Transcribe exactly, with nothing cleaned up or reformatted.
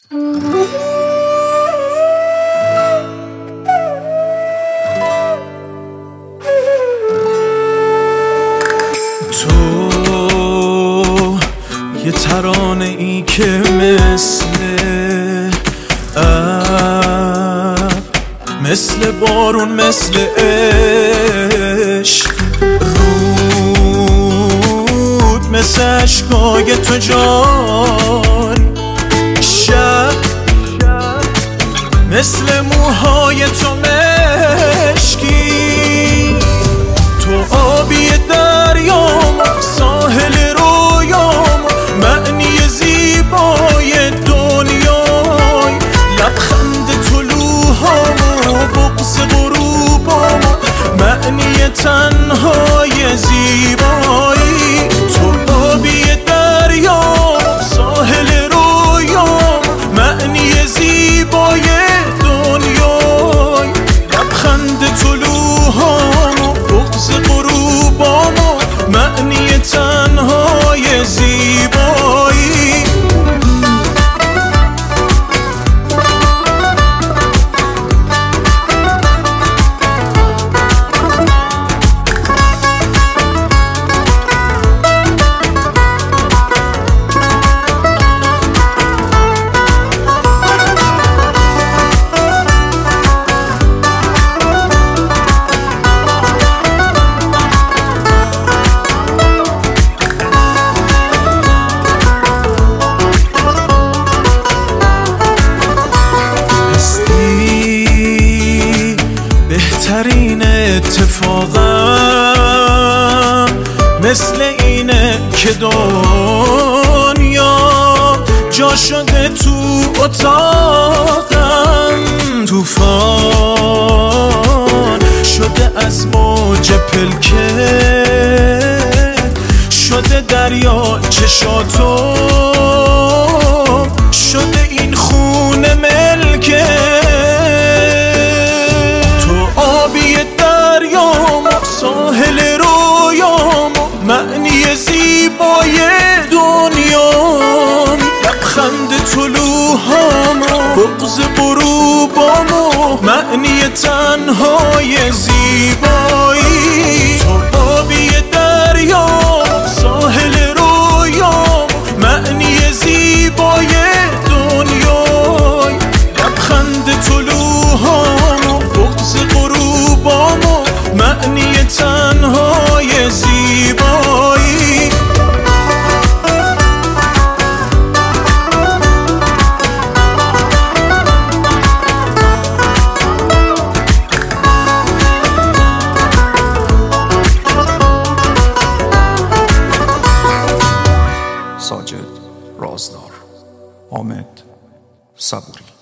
تو یه ترانه ای که مثل اب، مثل بارون، مثل عشق رود، مثل عشقای تو جان شب، مثل موهای تو مشکی، تو آبی دریام، ساحل رویام، معنی زیبای دنیای، لبخند طلوعام و بغض غروبام، معنی تنهای زیبایی، تو آبی دریام، ساحل رویام، معنی زیبای دنیای، لبخند طلوعام و بغض غروبام، معنی تنهای زیبایی. بهترین اتفاقم مثل اینه که دنیا جا شده تو اتاقم، طوفان شده از موج پلکه، شده دریا چشاتو، شده این خونه ملکه، ساحل رویام، معنی زیبای دنیام، لبخند طلوعام، بغض غروبام، معنی تنهای زیبایی، تو آبی دریام، ساحل رویام، معنی زیبای دنیای، لبخند طلوعام، بغض غروبام، معنی تنهای زیبایی. ساجد رازدار، حامد صبوری.